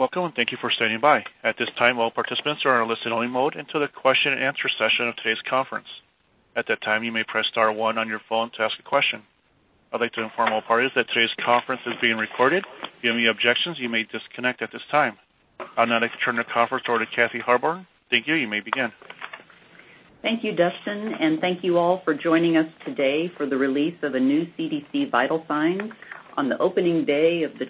Welcome and thank you for standing by. At this time, all participants are in a listen-only mode until the question and answer session of today's conference. At that time, you may press star 1 on your phone to ask a question. I'd like to inform all parties that today's conference is being recorded. If you have any objections, you may disconnect at this time. I'd now like to turn the conference over to Kathy Harborn. Thank you. You may begin. Thank you, Dustin, and thank you all for joining us today for the release of a new CDC Vital Signs on the opening day of the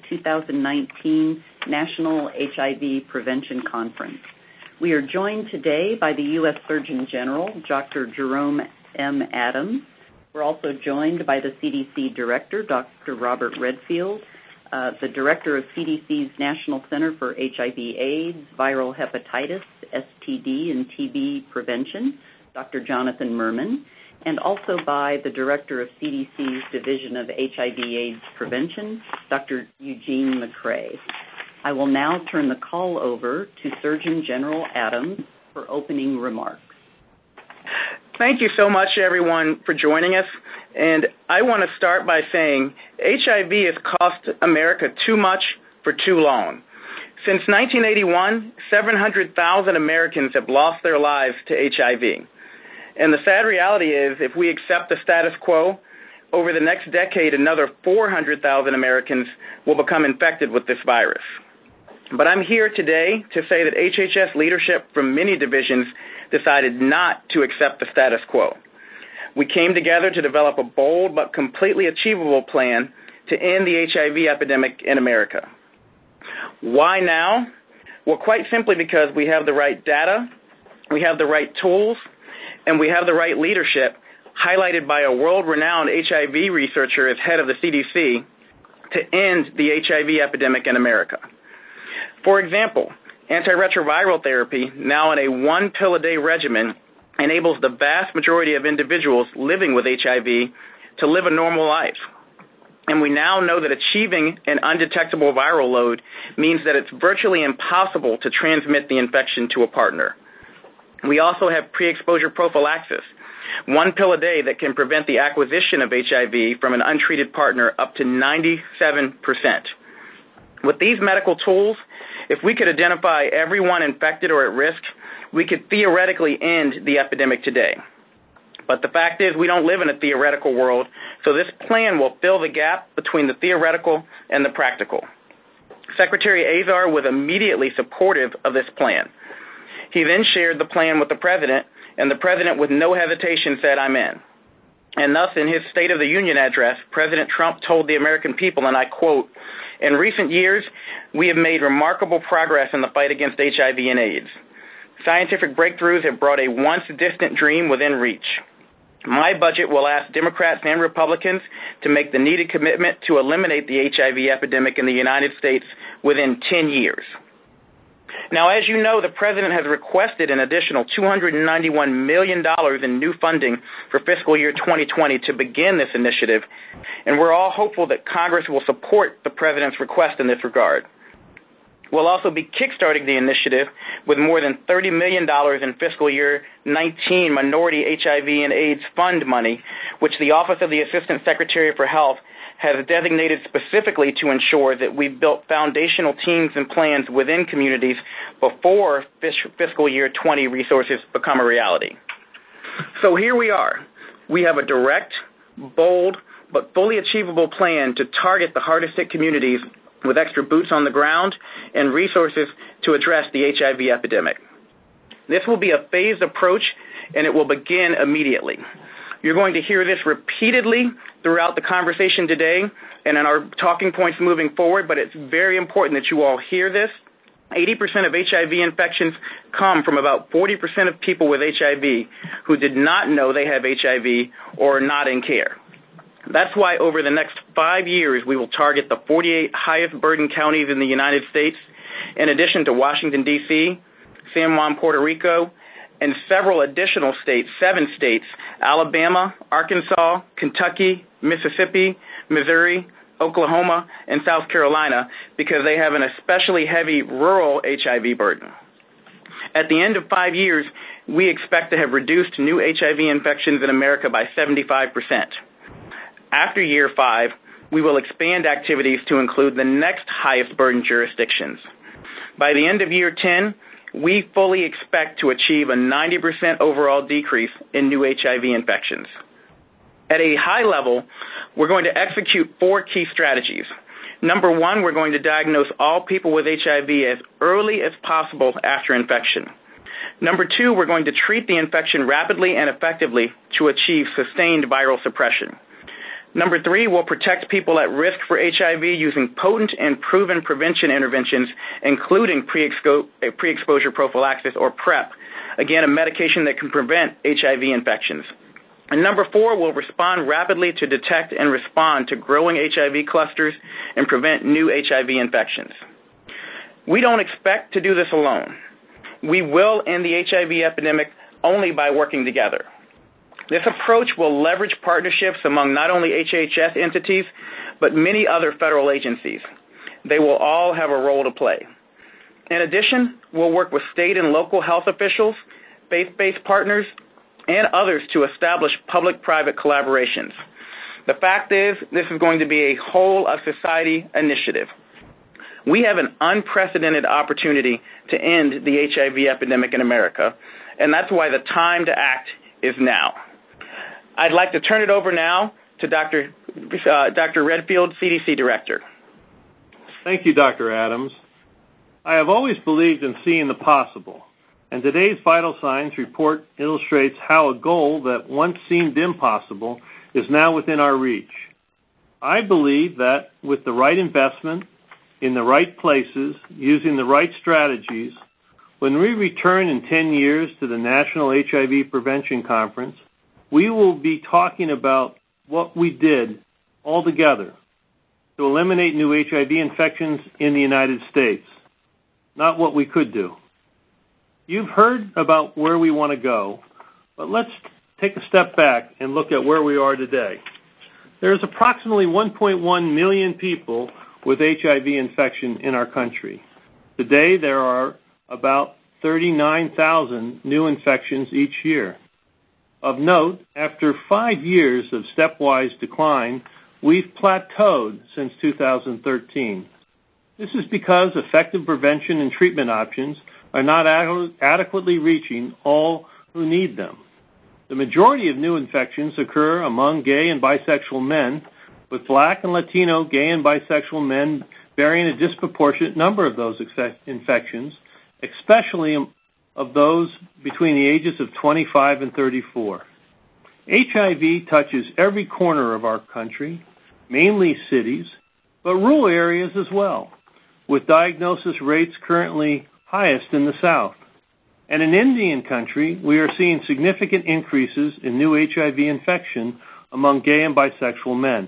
2019 National HIV Prevention Conference. We are joined today by the U.S. Surgeon General, Dr. Jerome M. Adams. We're also joined by the CDC Director, Dr. Robert Redfield, the Director of CDC's National Center for HIV/AIDS, Viral Hepatitis, STD, and TB Prevention, Dr. Jonathan Mermin, and also by the Director of CDC's Division of HIV/AIDS Prevention, Dr. Eugene McCrae. I will now turn the call over to Surgeon General Adams for opening remarks. Thank you so much, everyone, for joining us. And I want to start by saying HIV has cost America too much for too long. Since 1981, 700,000 Americans have lost their lives to HIV. And the sad reality is, if we accept the status quo, over the next decade, another 400,000 Americans will become infected with this virus. But I'm here today to say that HHS leadership from many divisions decided not to accept the status quo. We came together to develop a bold but completely achievable plan to end the HIV epidemic in America. Why now? Well, quite simply because we have the right data, we have the right tools, and we have the right leadership, highlighted by a world-renowned HIV researcher as head of the CDC, to end the HIV epidemic in America. For example, antiretroviral therapy, now in a 1-pill-a-day regimen, enables the vast majority of individuals living with HIV to live a normal life. And we now know that achieving an undetectable viral load means that it's virtually impossible to transmit the infection to a partner. We also have pre-exposure prophylaxis, 1 pill a day that can prevent the acquisition of HIV from an untreated partner up to 97%. With these medical tools, if we could identify everyone infected or at risk, we could theoretically end the epidemic today. But the fact is, we don't live in a theoretical world, so this plan will fill the gap between the theoretical and the practical. Secretary Azar was immediately supportive of this plan. He then shared the plan with the president, and the president with no hesitation said, "I'm in." And thus, in his State of the Union address, President Trump told the American people, and I quote, "In recent years, we have made remarkable progress in the fight against HIV and AIDS. Scientific breakthroughs have brought a once-distant dream within reach. My budget will ask Democrats and Republicans to make the needed commitment to eliminate the HIV epidemic in the United States within 10 years. Now, as you know, the president has requested an additional $291 million in new funding for fiscal year 2020 to begin this initiative, and we're all hopeful that Congress will support the president's request in this regard. We'll also be kickstarting the initiative with more than $30 million in fiscal year 19 Minority HIV and AIDS Fund money, which the Office of the Assistant Secretary for Health has designated specifically to ensure that we've built foundational teams and plans within communities before fiscal year 20 resources become a reality. So here we are. We have a direct, bold, but fully achievable plan to target the hardest hit communities with extra boots on the ground and resources to address the HIV epidemic. This will be a phased approach, and it will begin immediately. You're going to hear this repeatedly throughout the conversation today and in our talking points moving forward, but it's very important that you all hear this. 80% of HIV infections come from about 40% of people with HIV who did not know they have HIV or are not in care. That's why over the next 5 years, we will target the 48 highest burden counties in the United States, in addition to Washington, D.C., San Juan, Puerto Rico, and several additional states, 7 states, Alabama, Arkansas, Kentucky, Mississippi, Missouri, Oklahoma, and South Carolina, because they have an especially heavy rural HIV burden. At the end of 5 years, we expect to have reduced new HIV infections in America by 75%. After year 5, we will expand activities to include the next highest burden jurisdictions. By the end of year 10, we fully expect to achieve a 90% overall decrease in new HIV infections. At a high level, we're going to execute 4 key strategies. Number 1, we're going to diagnose all people with HIV as early as possible after infection. Number 2, we're going to treat the infection rapidly and effectively to achieve sustained viral suppression. Number 3, we'll protect people at risk for HIV using potent and proven prevention interventions, including pre-exposure prophylaxis, or PrEP, again, a medication that can prevent HIV infections. And number 4, we'll respond rapidly to detect and respond to growing HIV clusters and prevent new HIV infections. We don't expect to do this alone. We will end the HIV epidemic only by working together. This approach will leverage partnerships among not only HHS entities, but many other federal agencies. They will all have a role to play. In addition, we'll work with state and local health officials, faith-based partners, and others to establish public-private collaborations. The fact is, this is going to be a whole-of-society initiative. We have an unprecedented opportunity to end the HIV epidemic in America, and that's why the time to act is now. I'd like to turn it over now to Dr. Redfield, CDC Director. Thank you, Dr. Adams. I have always believed in seeing the possible, and today's Vital Signs report illustrates how a goal that once seemed impossible is now within our reach. I believe that with the right investment, in the right places, using the right strategies, when we return in 10 years to the National HIV Prevention Conference, we will be talking about what we did all together to eliminate new HIV infections in the United States, not what we could do. You've heard about where we want to go, but let's take a step back and look at where we are today. There's approximately 1.1 million people with HIV infection in our country. Today, there are about 39,000 new infections each year. Of note, after 5 years of stepwise decline, we've plateaued since 2013. This is because effective prevention and treatment options are not adequately reaching all who need them. The majority of new infections occur among gay and bisexual men, with Black and Latino gay and bisexual men bearing a disproportionate number of those infections, especially of those between the ages of 25 and 34. HIV touches every corner of our country, mainly cities, but rural areas as well, with diagnosis rates currently highest in the South. And in Indian country, we are seeing significant increases in new HIV infection among gay and bisexual men.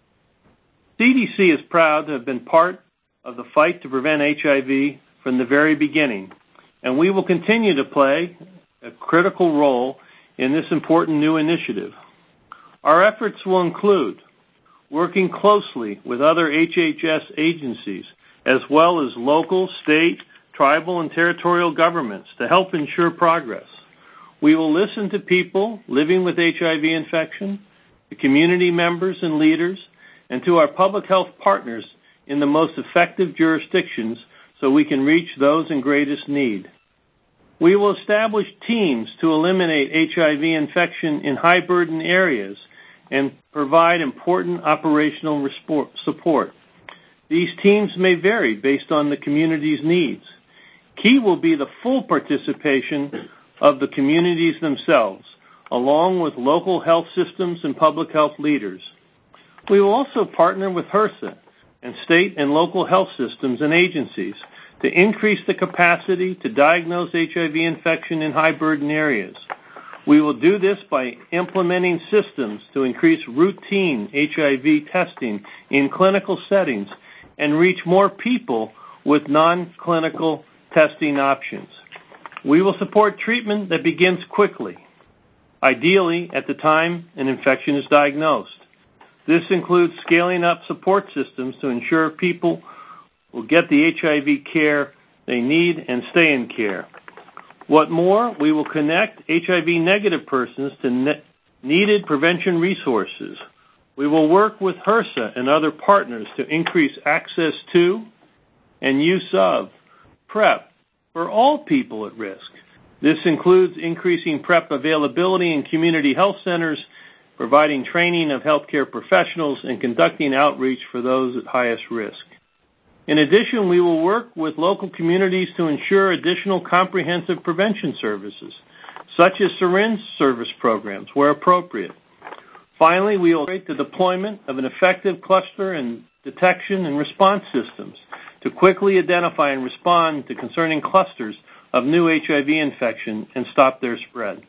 CDC is proud to have been part of the fight to prevent HIV from the very beginning, and we will continue to play a critical role in this important new initiative. Our efforts will include working closely with other HHS agencies, as well as local, state, tribal, and territorial governments to help ensure progress. We will listen to people living with HIV infection, to community members and leaders, and to our public health partners in the most effective jurisdictions so we can reach those in greatest need. We will establish teams to eliminate HIV infection in high-burden areas and provide important operational support. These teams may vary based on the community's needs. Key will be the full participation of the communities themselves, along with local health systems and public health leaders. We will also partner with HRSA and state and local health systems and agencies to increase the capacity to diagnose HIV infection in high-burden areas. We will do this by implementing systems to increase routine HIV testing in clinical settings and reach more people with non-clinical testing options. We will support treatment that begins quickly, ideally at the time an infection is diagnosed. This includes scaling up support systems to ensure people will get the HIV care they need and stay in care. What more, we will connect HIV-negative persons to needed prevention resources. We will work with HRSA and other partners to increase access to and use of PrEP for all people at risk. This includes increasing PrEP availability in community health centers, providing training of healthcare professionals, and conducting outreach for those at highest risk. In addition, we will work with local communities to ensure additional comprehensive prevention services, such as syringe service programs where appropriate. Finally, we will create the deployment of an effective cluster and detection and response systems to quickly identify and respond to concerning clusters of new HIV infection and stop their spread.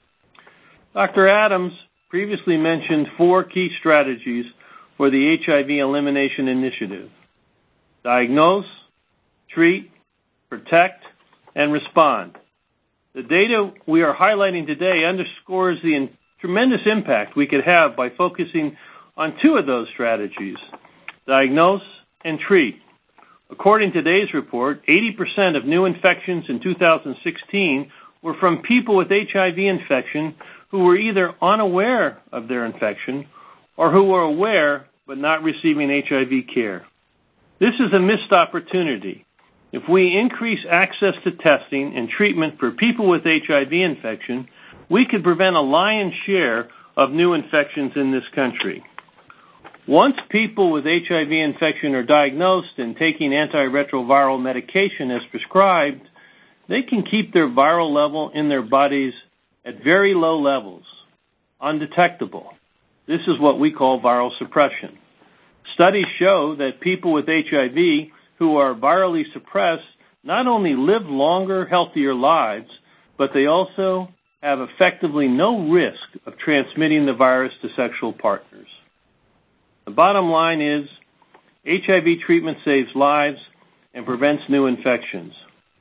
Dr. Adams previously mentioned 4 key strategies for the HIV Elimination Initiative: diagnose, treat, protect, and respond. The data we are highlighting today underscores the tremendous impact we could have by focusing on 2 of those strategies: diagnose and treat. According to today's report, 80% of new infections in 2016 were from people with HIV infection who were either unaware of their infection or who were aware but not receiving HIV care. This is a missed opportunity. If we increase access to testing and treatment for people with HIV infection, we could prevent a lion's share of new infections in this country. Once people with HIV infection are diagnosed and taking antiretroviral medication as prescribed, they can keep their viral level in their bodies at very low levels, undetectable. This is what we call viral suppression. Studies show that people with HIV who are virally suppressed not only live longer, healthier lives, but they also have effectively no risk of transmitting the virus to sexual partners. The bottom line is, HIV treatment saves lives and prevents new infections.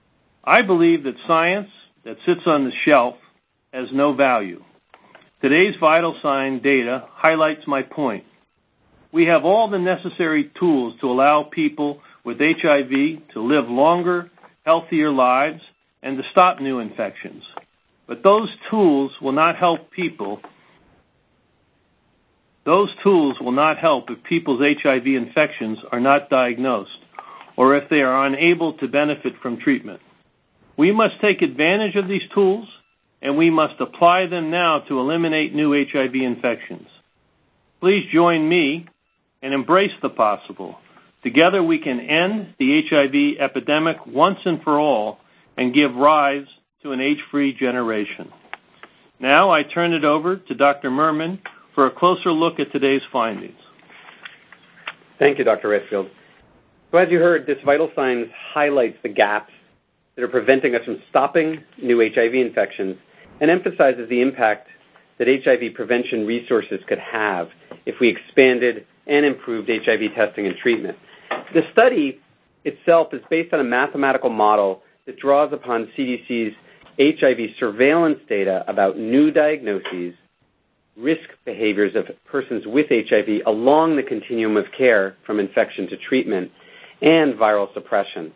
I believe that science that sits on the shelf has no value. Today's vital sign data highlights my point. We have all the necessary tools to allow people with HIV to live longer, healthier lives and to stop new infections. But those tools will not help people. Those tools will not help if people's HIV infections are not diagnosed or if they are unable to benefit from treatment. We must take advantage of these tools, and we must apply them now to eliminate new HIV infections. Please join me and embrace the possible. Together we can end the HIV epidemic once and for all and give rise to an AIDS-free generation. Now I turn it over to Dr. Merman for a closer look at today's findings. Thank you, Dr. Redfield. So as you heard, this vital signs highlights the gaps that are preventing us from stopping new HIV infections and emphasizes the impact that HIV prevention resources could have if we expanded and improved HIV testing and treatment. The study itself is based on a mathematical model that draws upon CDC's HIV surveillance data about new diagnoses, risk behaviors of persons with HIV along the continuum of care from infection to treatment, and viral suppression.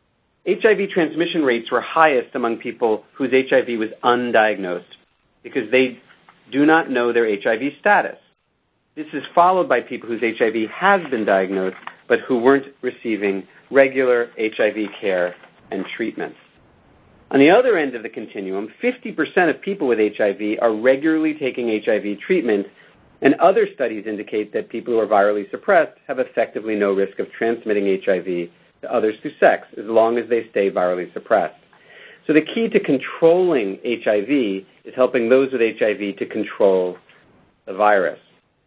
HIV transmission rates were highest among people whose HIV was undiagnosed because they do not know their HIV status. This is followed by people whose HIV has been diagnosed but who weren't receiving regular HIV care and treatment. On the other end of the continuum, 50% of people with HIV are regularly taking HIV treatment, and other studies indicate that people who are virally suppressed have effectively no risk of transmitting HIV to others through sex as long as they stay virally suppressed. So the key to controlling HIV is helping those with HIV to control the virus.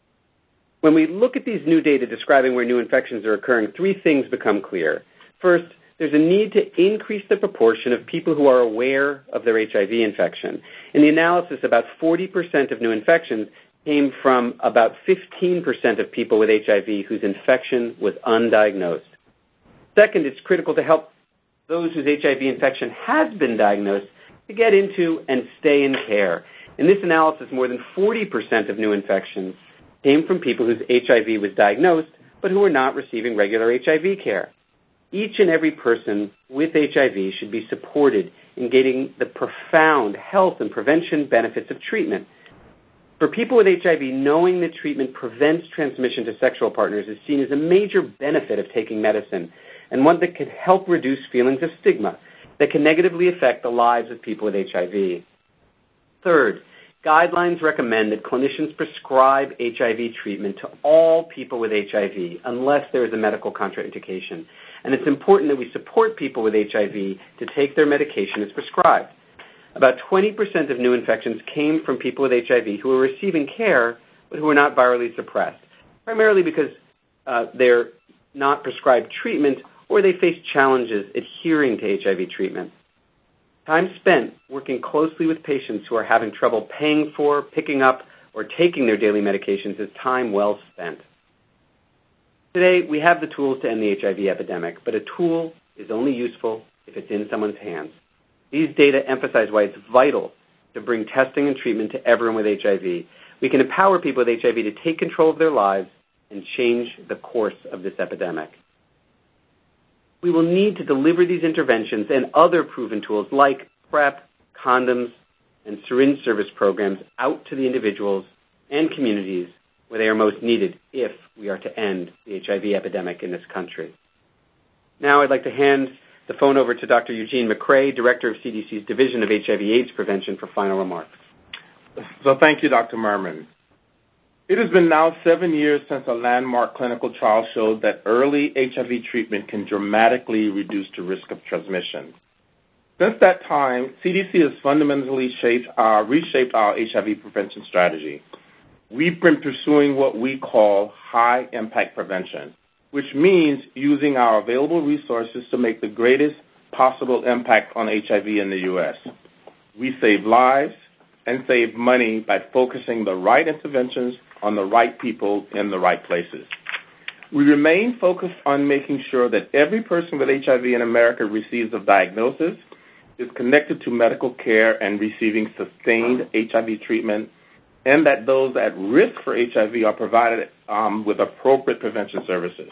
When we look at these new data describing where new infections are occurring, 3 things become clear. First, there's a need to increase the proportion of people who are aware of their HIV infection. In the analysis, about 40% of new infections came from about 15% of people with HIV whose infection was undiagnosed. Second, it's critical to help those whose HIV infection has been diagnosed to get into and stay in care. In this analysis, more than 40% of new infections came from people whose HIV was diagnosed but who were not receiving regular HIV care. Each and every person with HIV should be supported in getting the profound health and prevention benefits of treatment. For people with HIV, knowing that treatment prevents transmission to sexual partners is seen as a major benefit of taking medicine and one that can help reduce feelings of stigma. that can negatively affect the lives of people with HIV. Third, guidelines recommend that clinicians prescribe HIV treatment to all people with HIV unless there is a medical contraindication. And it's important that we support people with HIV to take their medication as prescribed. About 20% of new infections came from people with HIV who were receiving care but who were not virally suppressed, primarily because they're not prescribed treatment or they face challenges adhering to HIV treatment. Time spent working closely with patients who are having trouble paying for, picking up, or taking their daily medications is time well spent. Today, we have the tools to end the HIV epidemic, but a tool is only useful if it's in someone's hands. These data emphasize why it's vital to bring testing and treatment to everyone with HIV. We can empower people with HIV to take control of their lives and change the course of this epidemic. We will need to deliver these interventions and other proven tools like PrEP, condoms, and syringe service programs out to the individuals and communities where they are most needed if we are to end the HIV epidemic in this country. Now I'd like to hand the phone over to Dr. Eugene McCrae, Director of CDC's Division of HIV/AIDS Prevention, for final remarks. So thank you, Dr. Merman. It has been now 7 years since a landmark clinical trial showed that early HIV treatment can dramatically reduce the risk of transmission. Since that time, CDC has fundamentally reshaped our HIV prevention strategy. We've been pursuing what we call high-impact prevention, which means using our available resources to make the greatest possible impact on HIV in the U.S. We save lives and save money by focusing the right interventions on the right people in the right places. We remain focused on making sure that every person with HIV in America receives a diagnosis, is connected to medical care and receiving sustained HIV treatment, and that those at risk for HIV are provided with appropriate prevention services.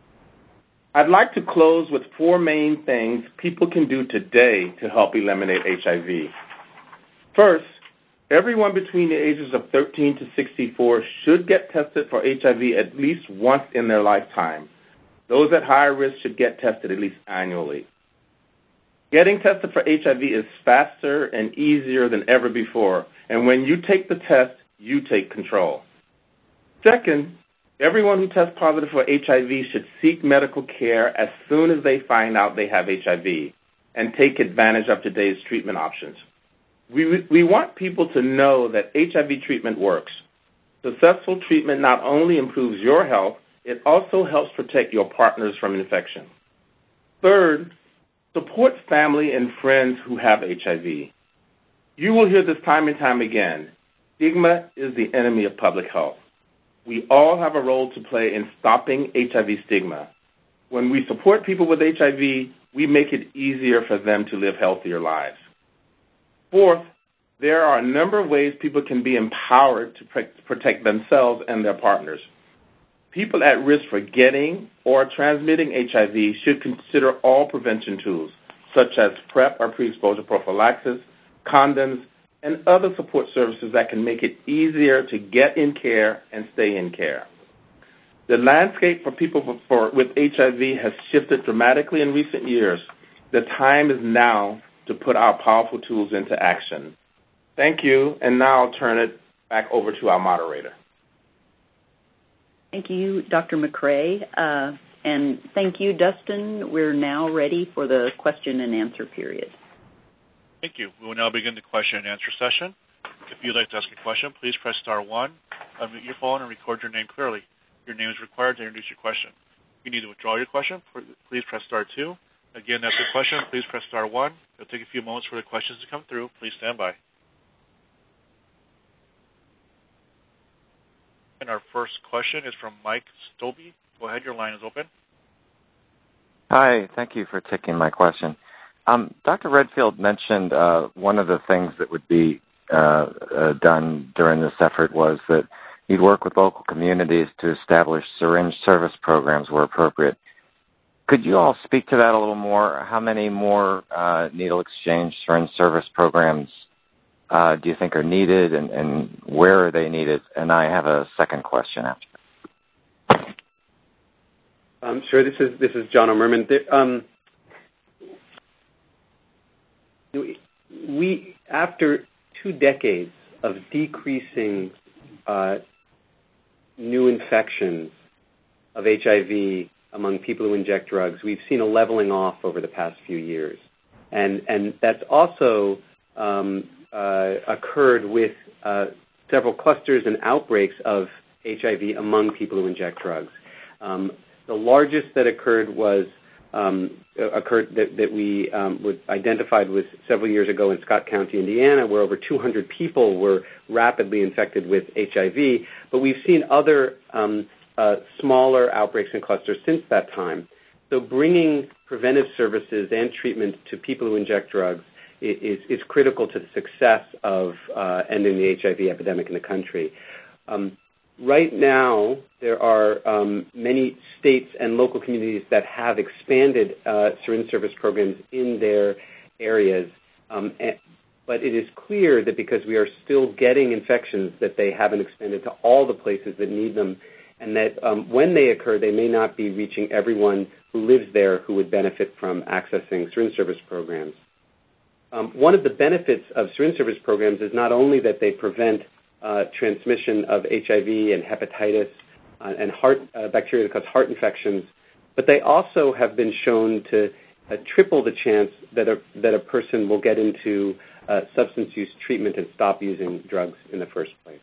I'd like to close with 4 main things people can do today to help eliminate HIV. First, everyone between the ages of 13 to 64 should get tested for HIV at least once in their lifetime. Those at higher risk should get tested at least annually. Getting tested for HIV is faster and easier than ever before, and when you take the test, you take control. Second, everyone who tests positive for HIV should seek medical care as soon as they find out they have HIV and take advantage of today's treatment options. We want people to know that HIV treatment works. Successful treatment not only improves your health, it also helps protect your partners from infection. Third, support family and friends who have HIV. You will hear this time and time again. Stigma is the enemy of public health. We all have a role to play in stopping HIV stigma. When we support people with HIV, we make it easier for them to live healthier lives. Fourth, there are a number of ways people can be empowered to protect themselves and their partners. People at risk for getting or transmitting HIV should consider all prevention tools, such as PrEP or pre-exposure prophylaxis, condoms, and other support services that can make it easier to get in care and stay in care. The landscape for people with HIV has shifted dramatically in recent years. The time is now to put our powerful tools into action. Thank you, and now I'll turn it back over to our moderator. Thank you, Dr. McCrae, and thank you, Dustin. We're now ready for the question and answer period. Thank you. We will now begin the question and answer session. If you'd like to ask a question, please press star 1, unmute your phone, and record your name clearly. Your name is required to introduce your question. If you need to withdraw your question, please press star 2. Again, that's a question. Please press star 1. It'll take a few moments for the questions to come through. Please stand by. And our first question is from Mike Stobbe. Go ahead, your line is open. Hi, thank you for taking my question. Dr. Redfield mentioned one of the things that would be done during this effort was that he'd work with local communities to establish syringe service programs where appropriate. Could you all speak to that a little more? How many more needle exchange syringe service programs do you think are needed, and where are they needed? And I have a second question after that. Sure. This is John O'Merman. after 2 decades of decreasing new infections of HIV among people who inject drugs, we've seen a leveling off over the past few years. And that's also occurred with several clusters and outbreaks of HIV among people who inject drugs. The largest that occurred was that we identified was several years ago in Scott County, Indiana, where over 200 people were rapidly infected with HIV. But we've seen other smaller outbreaks and clusters since that time. So bringing preventive services and treatment to people who inject drugs is critical to the success of ending the HIV epidemic in the country. Right now, there are many states and local communities that have expanded syringe service programs in their areas, but it is clear that because we are still getting infections that they haven't expanded to all the places that need them, and that when they occur, they may not be reaching everyone who lives there who would benefit from accessing syringe service programs. One of the benefits of syringe service programs is not only that they prevent transmission of HIV and hepatitis and bacteria that cause heart infections, but they also have been shown to triple the chance that a person will get into substance use treatment and stop using drugs in the first place.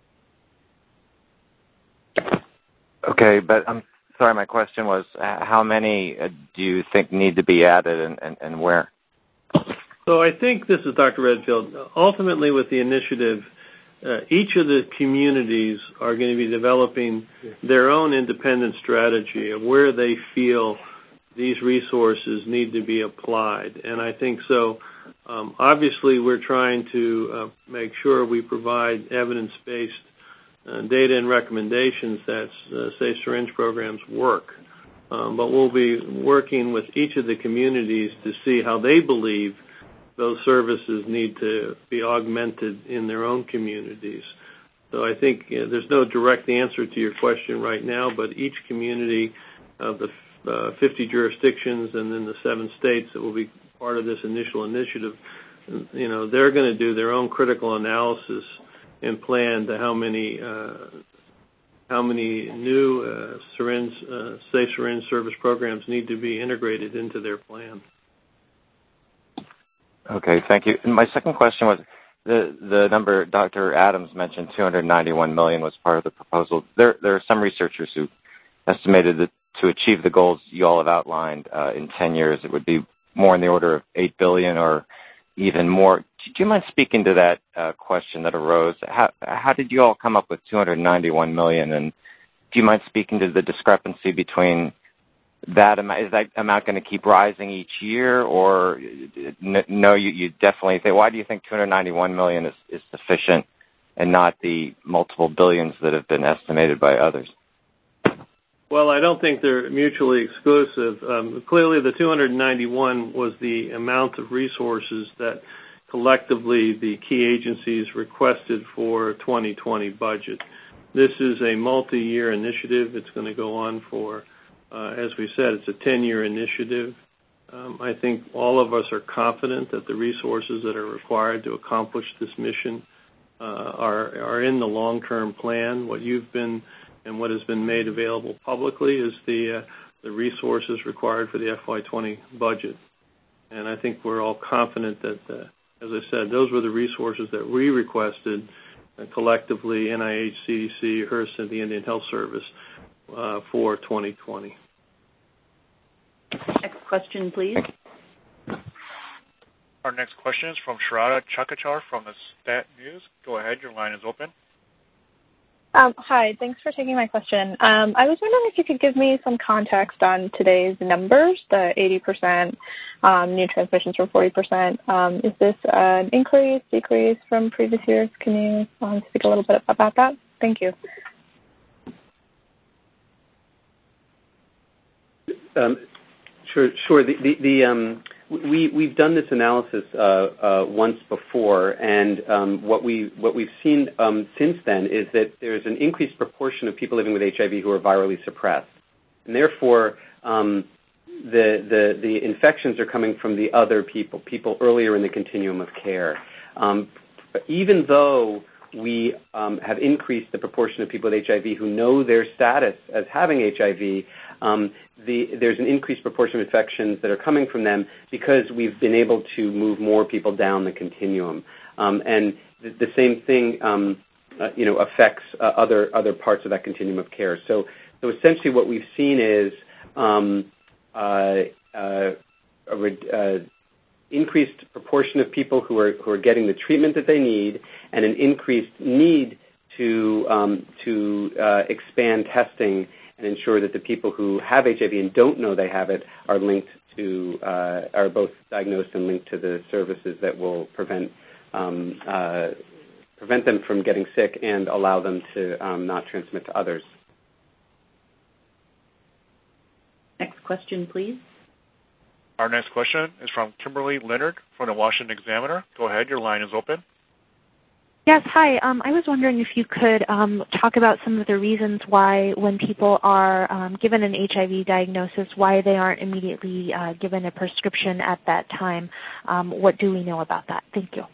Okay, but I'm sorry, my question was how many do you think need to be added and where? So I think, this is Dr. Redfield, ultimately with the initiative, each of the communities are going to be developing their own independent strategy of where they feel these resources need to be applied. And I think so. Obviously, we're trying to make sure we provide evidence-based data and recommendations that safe syringe programs work. But we'll be working with each of the communities to see how they believe those services need to be augmented in their own communities. So I think there's no direct answer to your question right now, but each community of the 50 jurisdictions and then the 7 states that will be part of this initial initiative, they're going to do their own critical analysis and plan to how many new safe syringe service programs need to be integrated into their plan. Okay, thank you. And my second question was the number Dr. Adams mentioned, $291 million, was part of the proposal. There are some researchers who estimated that to achieve the goals you all have outlined in 10 years, it would be more in the order of $8 billion or even more. Do you mind speaking to that question that arose? How did you all come up with $291 million? And do you mind speaking to the discrepancy between that amount? Is that amount going to keep rising each year, or no? You definitely think. Why do you think $291 million is sufficient, and not the multiple billions that have been estimated by others? Well, I don't think they're mutually exclusive. Clearly, the 291 was the amount of resources that collectively the key agencies requested for 2020 budget. This is a multi-year initiative. It's going to go on for, as we said, it's a 10-year initiative. I think all of us are confident that the resources that are required to accomplish this mission are in the long-term plan. What you've been and what has been made available publicly is the resources required for the FY20 budget. And I think we're all confident that, as I said, those were the resources that we requested collectively, NIH, CDC, HRSA, and the Indian Health Service, for 2020. Next question, please. Our next question is from Shraddha Chakkachar from the Stat News. Go ahead, your line is open. Hi, thanks for taking my question. I was wondering if you could give me some context on today's numbers, the 80% new transmissions from 40%. Is this an increase, decrease from previous years? Can you speak a little bit about that? Thank you. Sure. We've done this analysis once before, and what we've seen since then is that there's an increased proportion of people living with HIV who are virally suppressed, and therefore the infections are coming from the other people earlier in the continuum of care. Even though we have increased the proportion of people with HIV who know their status as having HIV, there's an increased proportion of infections that are coming from them because we've been able to move more people down the continuum. And the same thing, affects other parts of that continuum of care. So essentially, what we've seen is increased proportion of people who are getting the treatment that they need, and an increased need to expand testing and ensure that the people who have HIV and don't know they have it are both diagnosed and linked to the services that will prevent them from getting sick and allow them to not transmit to others. Next question, please. Our next question is from Kimberly Leonard from the Washington Examiner. Go ahead, your line is open. Yes, hi. I was wondering if you could talk about some of the reasons why when people are given an HIV diagnosis, why they aren't immediately given a prescription at that time. What do we know about that? Thank you.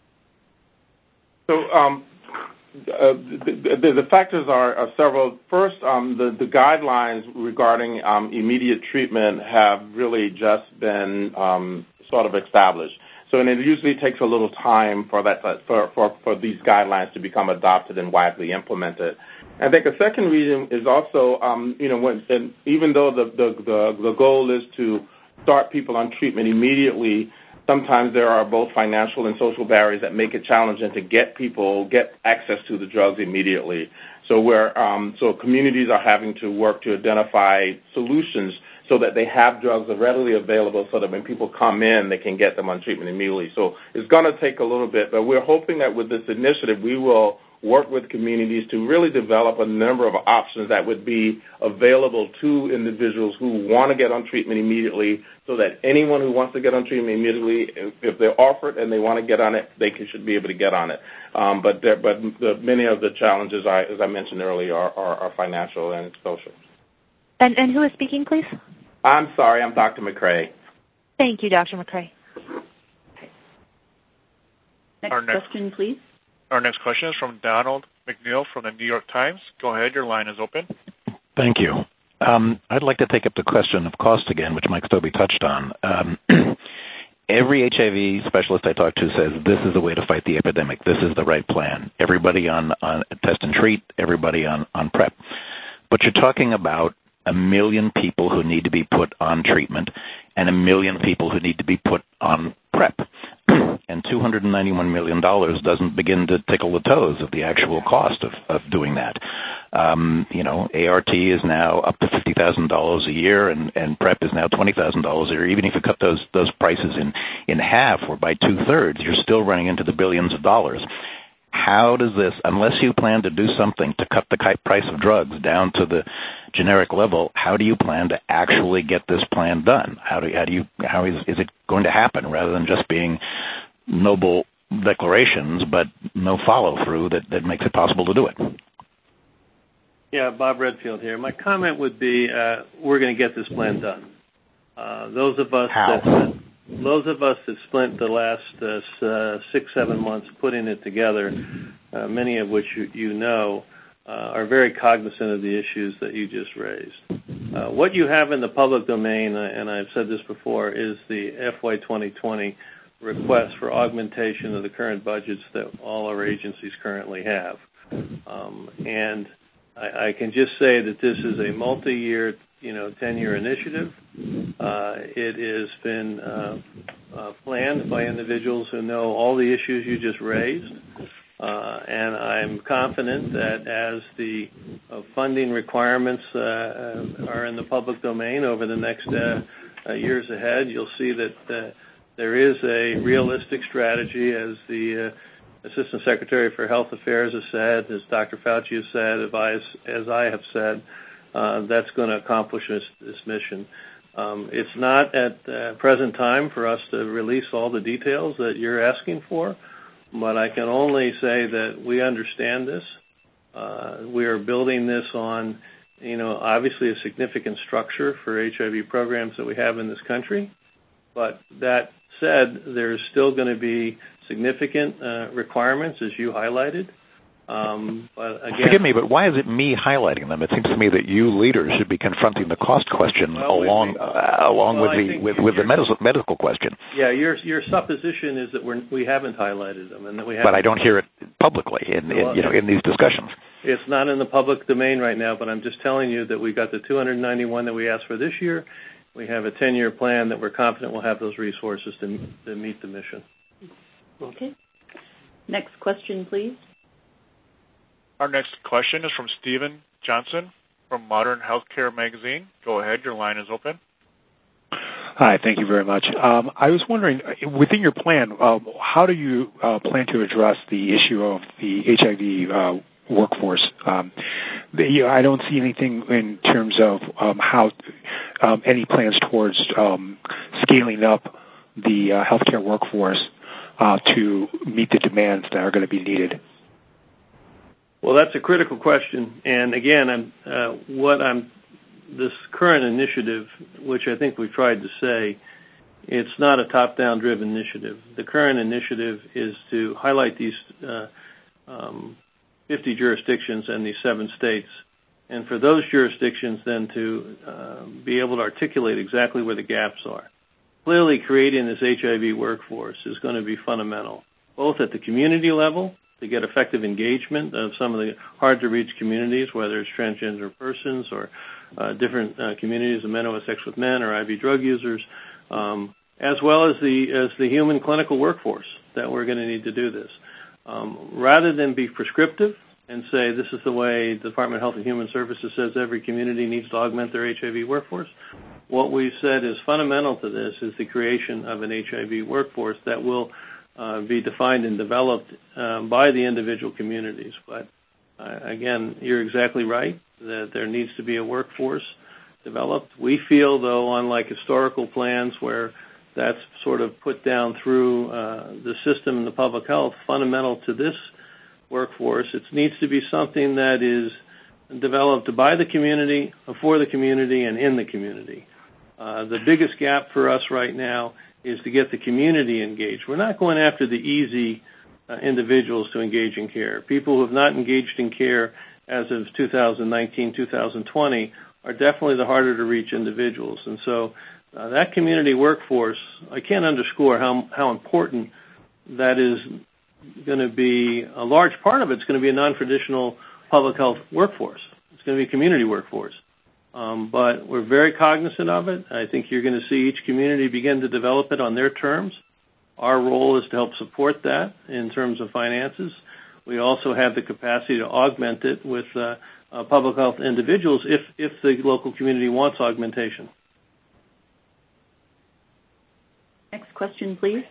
So the factors are several. First, the guidelines regarding immediate treatment have really just been sort of established. So, and it usually takes a little time for these guidelines to become adopted and widely implemented. I think a second reason is also, even though the goal is to start people on treatment immediately, sometimes there are both financial and social barriers that make it challenging to get access to the drugs immediately. So so communities are having to work to identify solutions so that they have drugs readily available so that when people come in, they can get them on treatment immediately. So it's going to take a little bit, but we're hoping that with this initiative, we will work with communities to really develop a number of options that would be available to individuals who want to get on treatment immediately, so that anyone who wants to get on treatment immediately, if they're offered and they want to get on it, they should be able to get on it. But many of the challenges, as I mentioned earlier, are financial and social. And who is speaking, please? I'm sorry, I'm Dr. McCrae. Thank you, Dr. McCrae. Next question, please. Our next question is from Donald McNeil from the New York Times. Go ahead, your line is open. Thank you. I'd like to take up the question of cost again, which Mike Stobbe touched on. Every HIV specialist I talk to says this is the way to fight the epidemic. This is the right plan. Everybody on test and treat, everybody on PrEP. But you're talking about 1 million people who need to be put on treatment and 1 million people who need to be put on PrEP. And $291 million doesn't begin to tickle the toes of the actual cost of doing that. ART is now up to $50,000 a year, and PrEP is now $20,000 a year. Even if you cut those prices in half or by 2/3, you're still running into the billions of dollars. How does this, unless you plan to do something to cut the price of drugs down to the generic level, how do you plan to actually get this plan done? How is it going to happen, rather than just being noble declarations but no follow-through that makes it possible to do it? Yeah, Bob Redfield here. My comment would be we're going to get this plan done. Those of us that spent the last 6-7 months putting it together, many of which you know, are very cognizant of the issues that you just raised. What you have in the public domain, and I've said this before, is the FY 2020 request for augmentation of the current budgets that all our agencies currently have. And I can just say that this is a multi-year, 10-year initiative. It has been planned by individuals who know all the issues you just raised. And I'm confident that as the funding requirements are in the public domain over the next years ahead, you'll see that there is a realistic strategy, as the Assistant Secretary for Health Affairs has said, as Dr. Fauci has said, as I have said, that's going to accomplish this mission. It's not at the present time for us to release all the details that you're asking for, but I can only say that we understand this. We are building this on obviously a significant structure for HIV programs that we have in this country. But that said, there's still going to be significant requirements, as you highlighted. But again, forgive me, but why is it me highlighting them? It seems to me that you leaders should be confronting the cost question along with the medical question. Yeah, your supposition is that we haven't highlighted them, and that we haven't. But I don't hear it publicly in these discussions. It's not in the public domain right now, but I'm just telling you that we got the 291 that we asked for this year. We have a 10-year plan that we're confident will have those resources to meet the mission. Okay. Next question, please. Our next question is from Stephen Johnson from Modern Healthcare Magazine. Go ahead. Your line is open. Hi. Thank you very much. I was wondering, within your plan, how do you plan to address the issue of the HIV workforce? I don't see anything in terms of how any plans towards scaling up the healthcare workforce to meet the demands that are going to be needed. Well, that's a critical question. And again, this current initiative, which I think we've tried to say, it's not a top-down driven initiative. The current initiative is to highlight these 50 jurisdictions and these 7 states, and for those jurisdictions then to be able to articulate exactly where the gaps are. Clearly, creating this HIV workforce is going to be fundamental, both at the community level to get effective engagement of some of the hard-to-reach communities, whether it's transgender persons or different communities of men who have sex with men or IV drug users, as well as the human clinical workforce that we're going to need to do this. Rather than be prescriptive and say this is the way the Department of Health and Human Services says every community needs to augment their HIV workforce, what we've said is fundamental to this is the creation of an HIV workforce that will be defined and developed by the individual communities. But again, you're exactly right that there needs to be a workforce developed. We feel, though, unlike historical plans where that's sort of put down through the system and the public health, fundamental to this workforce, it needs to be something that is developed by the community, for the community, and in the community. The biggest gap for us right now is to get the community engaged. We're not going after the easy individuals to engage in care. People who have not engaged in care as of 2019, 2020 are definitely the harder to reach individuals. And so that community workforce, I can't underscore how important that is going to be. A large part of it's going to be a non-traditional public health workforce. It's going to be a community workforce. But we're very cognizant of it. I think you're going to see each community begin to develop it on their terms. Our role is to help support that in terms of finances. We also have the capacity to augment it with public health individuals if the local community wants augmentation. Next question, please.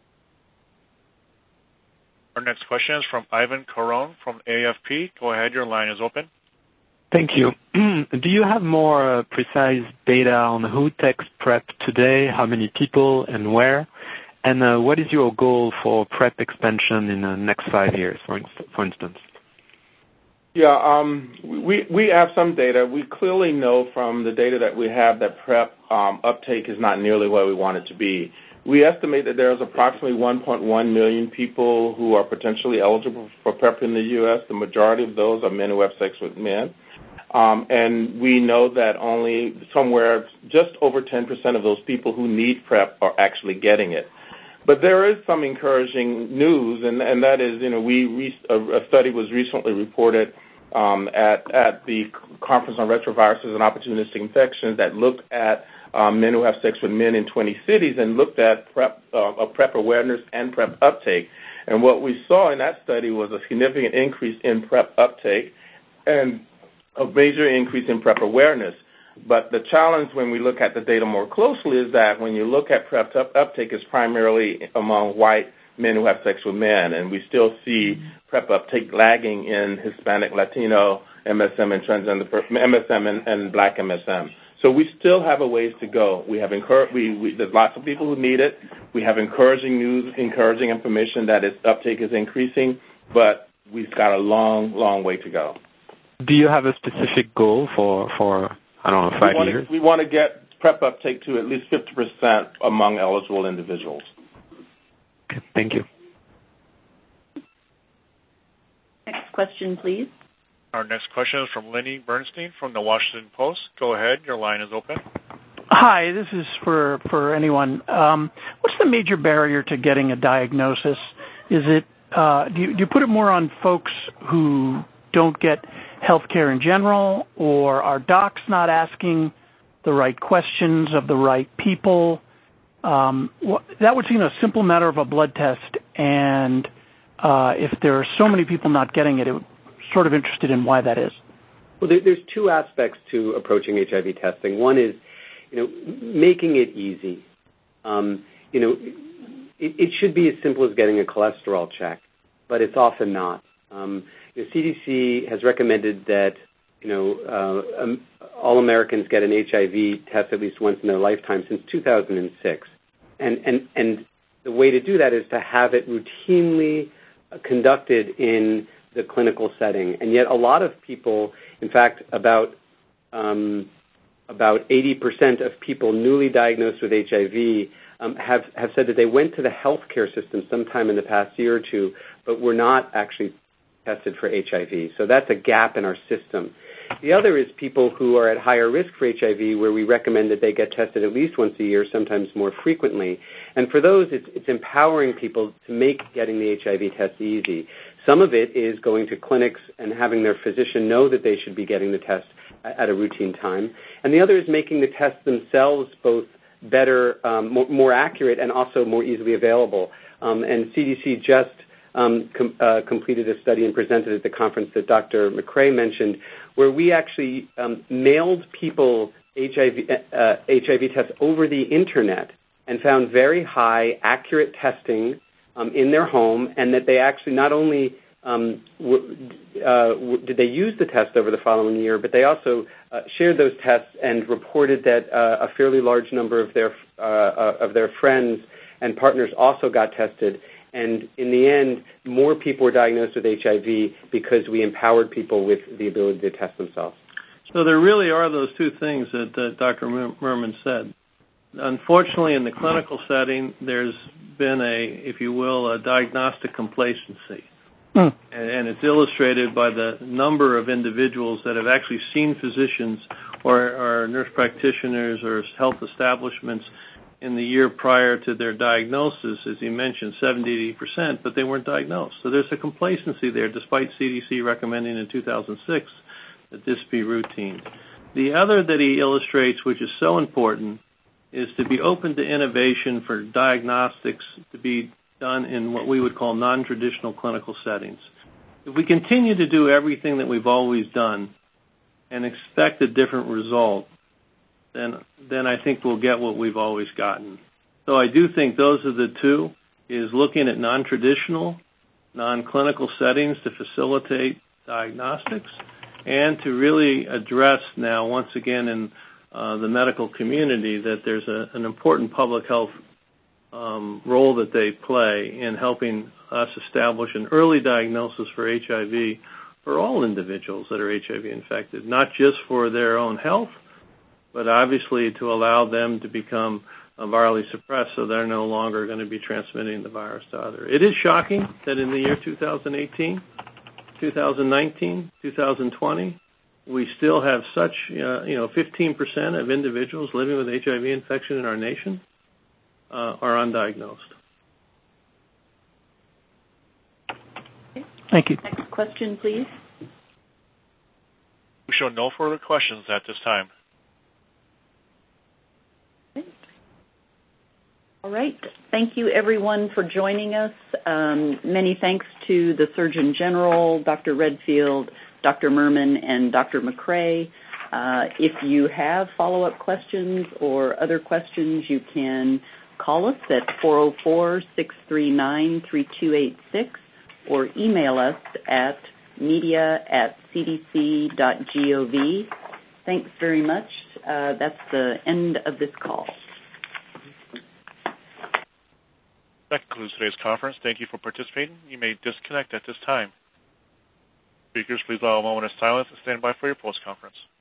Our next question is from Ivan Caron from AFP. Go ahead. Your line is open. Thank you. Do you have more precise data on who takes PrEP today, how many people, and where? And what is your goal for PrEP expansion in the next 5 years, for instance? Yeah, we have some data. We clearly know from the data that we have that PrEP uptake is not nearly where we want it to be. We estimate that there's approximately 1.1 million people who are potentially eligible for PrEP in the U.S. The majority of those are men who have sex with men. And we know that only somewhere just over 10% of those people who need PrEP are actually getting it. But there is some encouraging news, and that is, a study was recently reported at the Conference on Retroviruses and Opportunistic Infections that looked at men who have sex with men in 20 cities and looked at PrEP awareness and PrEP uptake. And what we saw in that study was a significant increase in PrEP uptake and a major increase in PrEP awareness. But the challenge when we look at the data more closely is that when you look at PrEP uptake, it's primarily among white men who have sex with men, and we still see PrEP uptake lagging in Hispanic, Latino, MSM, and transgender MSM and Black MSM. So we still have a ways to go. We have there's lots of people who need it. We have encouraging news, encouraging information that its uptake is increasing, but we've got a long, long way to go. Do you have a specific goal for I don't know, 5 years? We want to get PrEP uptake to at least 50% among eligible individuals. Okay, thank you. Next question, please. Our next question is from Lenny Bernstein from the Washington Post. Go ahead. Your line is open. Hi, this is for anyone. What's the major barrier to getting a diagnosis? Is it do you put it more on folks who don't get health care in general, or are docs not asking the right questions of the right people? That would seem a simple matter of a blood test, and if there are so many people not getting it, I'm sort of interested in why that is. Well, there's two aspects to approaching HIV testing. One is, making it easy. It should be as simple as getting a cholesterol check, but it's often not. The CDC has recommended that all Americans get an HIV test at least once in their lifetime since 2006, and the way to do that is to have it routinely conducted in the clinical setting. And yet, a lot of people, in fact, about 80% of people newly diagnosed with HIV have said that they went to the healthcare system sometime in the past year or two, but were not actually tested for HIV. So that's a gap in our system. The other is people who are at higher risk for HIV, where we recommend that they get tested at least once a year, sometimes more frequently. And for those, it's empowering people to make getting the HIV test easy. Some of it is going to clinics and having their physician know that they should be getting the test at a routine time. And the other is making the tests themselves both better, more accurate, and also more easily available. And CDC just completed a study and presented at the conference that Dr. McCrae mentioned, where we actually mailed people HIV tests over the Internet and found very high, accurate testing in their home, and that they actually not only did they use the test over the following year, but they also shared those tests and reported that a fairly large number of their friends and partners also got tested. And in the end, more people were diagnosed with HIV because we empowered people with the ability to test themselves. So there really are those two things that Dr. Merman said. Unfortunately, in the clinical setting, there's been if you will, a diagnostic complacency. And it's illustrated by the number of individuals that have actually seen physicians or nurse practitioners or health establishments in the year prior to their diagnosis, as you mentioned, 70-80%, but they weren't diagnosed. So there's a complacency there, despite CDC recommending in 2006 that this be routine. The other that he illustrates, which is so important, is to be open to innovation for diagnostics to be done in what we would call non-traditional clinical settings. If we continue to do everything that we've always done and expect a different result, then I think we'll get what we've always gotten. So I do think those are the two, is looking at non-traditional, non-clinical settings to facilitate diagnostics and to really address now, once again, in the medical community, that there's an important public health role that they play in helping us establish an early diagnosis for HIV for all individuals that are HIV infected, not just for their own health, but obviously to allow them to become virally suppressed so they're no longer going to be transmitting the virus to others. It is shocking that in the year 2018, 2019, 2020, we still have such, 15% of individuals living with HIV infection in our nation are undiagnosed. Thank you. Next question, please. We show no further questions at this time. All right. Thank you, everyone, for joining us. Many thanks to the Surgeon General, Dr. Redfield, Dr. Merman, and Dr. McCrae. If you have follow-up questions or other questions, you can call us at 404-639-3286 or email us at media@cdc.gov. Thanks very much. That's the end of this call. That concludes today's conference. Thank you for participating. You may disconnect at this time. Speakers, please allow a moment of silence and stand by for your post-conference.